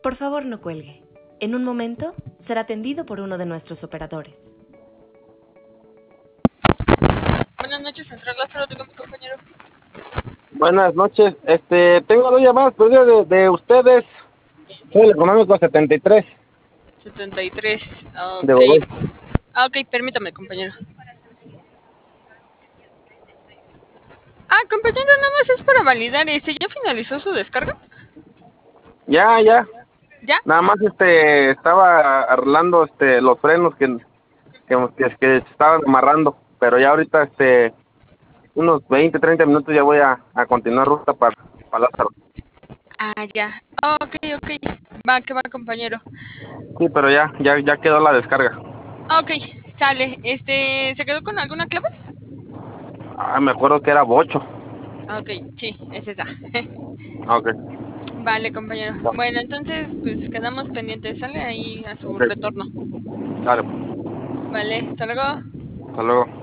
Por favor, no cuelgue. En un momento será atendido por uno de nuestros operadores. Buenas noches, Central Lázaro, diga mi compañero. Buenas noches. Tengo dos llamadas perdidas de ustedes. Soy el económico 73 73, de ok. Bogotá. Ok, permítame, compañero. Compañero, nada más es para validar, ¿ya finalizó su descarga? Ya. ¿Ya? Nada más estaba arreglando los frenos que estaban amarrando, pero ya ahorita unos 20, 30 minutos ya voy a continuar ruta para Lázaro. Ya. Ok. Va, que va, compañero. Sí, pero ya quedó la descarga. Ok, sale. ¿Se quedó con alguna clave? Me acuerdo que era bocho. Ok, sí, es esa. Ok. Vale, compañero. No, Bueno, entonces, pues quedamos pendientes. Sale ahí a su ok. retorno. Dale, Vale, hasta luego. hasta luego.